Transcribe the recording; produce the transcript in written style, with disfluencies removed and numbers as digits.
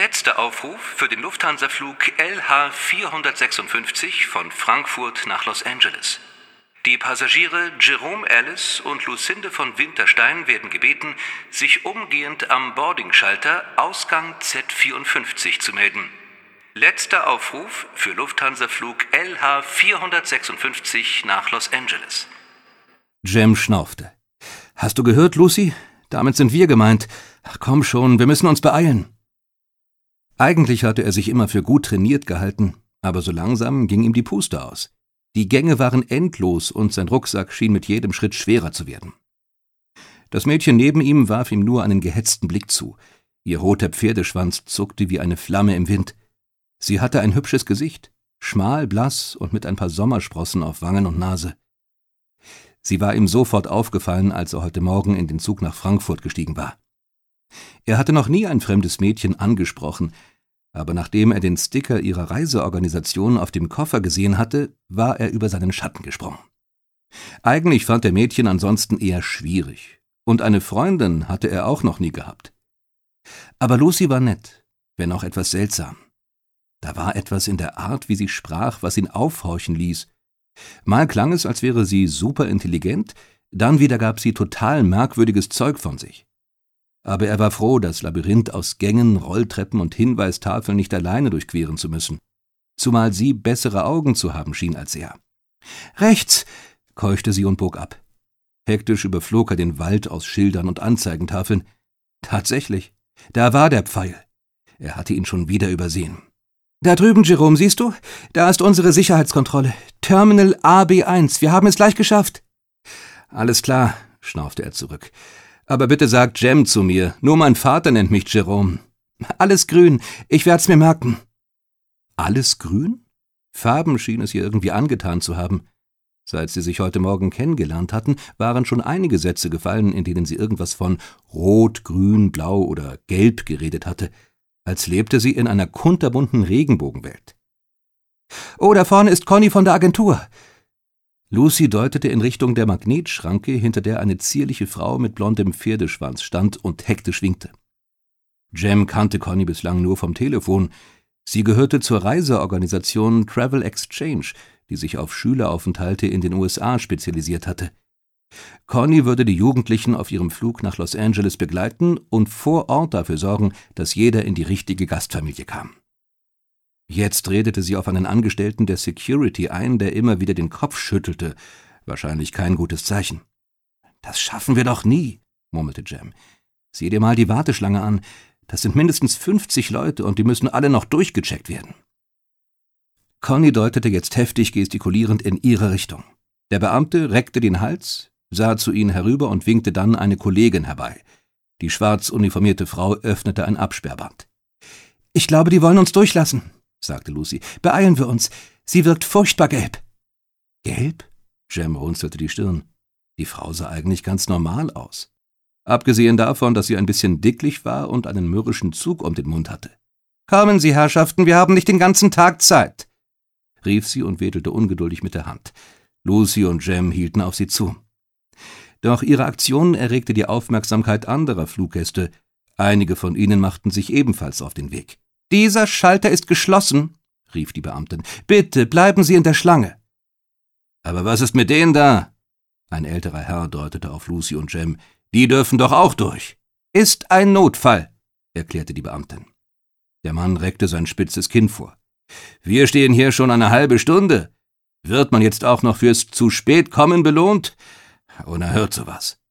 Letzter Aufruf für den Lufthansa-Flug LH-456 von Frankfurt nach Los Angeles. Die Passagiere Jerome Ellis und Lucinde von Winterstein werden gebeten, sich umgehend am Boardingschalter Ausgang Z54 zu melden. Letzter Aufruf für Lufthansa-Flug LH-456 nach Los Angeles. Jem schnaufte. »Hast du gehört, Lucy? Damit sind wir gemeint. Ach, komm schon, wir müssen uns beeilen.« Eigentlich hatte er sich immer für gut trainiert gehalten, aber so langsam ging ihm die Puste aus. Die Gänge waren endlos und sein Rucksack schien mit jedem Schritt schwerer zu werden. Das Mädchen neben ihm warf ihm nur einen gehetzten Blick zu. Ihr roter Pferdeschwanz zuckte wie eine Flamme im Wind. Sie hatte ein hübsches Gesicht, schmal, blass und mit ein paar Sommersprossen auf Wangen und Nase. Sie war ihm sofort aufgefallen, als er heute Morgen in den Zug nach Frankfurt gestiegen war. Er hatte noch nie ein fremdes Mädchen angesprochen, aber nachdem er den Sticker ihrer Reiseorganisation auf dem Koffer gesehen hatte, war er über seinen Schatten gesprungen. Eigentlich fand er Mädchen ansonsten eher schwierig, und eine Freundin hatte er auch noch nie gehabt. Aber Lucy war nett, wenn auch etwas seltsam. Da war etwas in der Art, wie sie sprach, was ihn aufhorchen ließ. Mal klang es, als wäre sie superintelligent, dann wieder gab sie total merkwürdiges Zeug von sich. Aber er war froh, das Labyrinth aus Gängen, Rolltreppen und Hinweistafeln nicht alleine durchqueren zu müssen. Zumal sie bessere Augen zu haben schien als er. »Rechts«, keuchte sie und bog ab. Hektisch überflog er den Wald aus Schildern und Anzeigentafeln. Tatsächlich, da war der Pfeil. Er hatte ihn schon wieder übersehen. »Da drüben, Jerome, siehst du? Da ist unsere Sicherheitskontrolle. Terminal AB1, wir haben es gleich geschafft.« »Alles klar«, schnaufte er zurück. »Aber bitte sagt Jem zu mir. Nur mein Vater nennt mich Jerome.« »Alles grün. Ich werd's mir merken.« »Alles grün?« Farben schien es ihr irgendwie angetan zu haben. Seit sie sich heute Morgen kennengelernt hatten, waren schon einige Sätze gefallen, in denen sie irgendwas von Rot, Grün, Blau oder Gelb geredet hatte, als lebte sie in einer kunterbunten Regenbogenwelt. »Oh, da vorne ist Conny von der Agentur.« Lucy deutete in Richtung der Magnetschranke, hinter der eine zierliche Frau mit blondem Pferdeschwanz stand und hektisch winkte. Jem kannte Conny bislang nur vom Telefon. Sie gehörte zur Reiseorganisation Travel Exchange, die sich auf Schüleraufenthalte in den USA spezialisiert hatte. Conny würde die Jugendlichen auf ihrem Flug nach Los Angeles begleiten und vor Ort dafür sorgen, dass jeder in die richtige Gastfamilie kam. Jetzt redete sie auf einen Angestellten der Security ein, der immer wieder den Kopf schüttelte. Wahrscheinlich kein gutes Zeichen. »Das schaffen wir doch nie«, murmelte Jem. »Sieh dir mal die Warteschlange an. Das sind mindestens 50 Leute und die müssen alle noch durchgecheckt werden.« Conny deutete jetzt heftig gestikulierend in ihre Richtung. Der Beamte reckte den Hals, sah zu ihnen herüber und winkte dann eine Kollegin herbei. Die schwarz uniformierte Frau öffnete ein Absperrband. »Ich glaube, die wollen uns durchlassen«, sagte Lucy. »Beeilen wir uns. Sie wirkt furchtbar gelb.« »Gelb?« Jem runzelte die Stirn. Die Frau sah eigentlich ganz normal aus. Abgesehen davon, dass sie ein bisschen dicklich war und einen mürrischen Zug um den Mund hatte. »Kommen Sie, Herrschaften, wir haben nicht den ganzen Tag Zeit«, rief sie und wedelte ungeduldig mit der Hand. Lucy und Jem hielten auf sie zu. Doch ihre Aktion erregte die Aufmerksamkeit anderer Fluggäste. Einige von ihnen machten sich ebenfalls auf den Weg. »Dieser Schalter ist geschlossen«, rief die Beamtin. »Bitte, bleiben Sie in der Schlange.« »Aber was ist mit denen da?« Ein älterer Herr deutete auf Lucy und Jem. »Die dürfen doch auch durch.« »Ist ein Notfall«, erklärte die Beamtin. Der Mann reckte sein spitzes Kinn vor. »Wir stehen hier schon eine halbe Stunde. Wird man jetzt auch noch fürs zu spät kommen belohnt? Unerhört sowas.«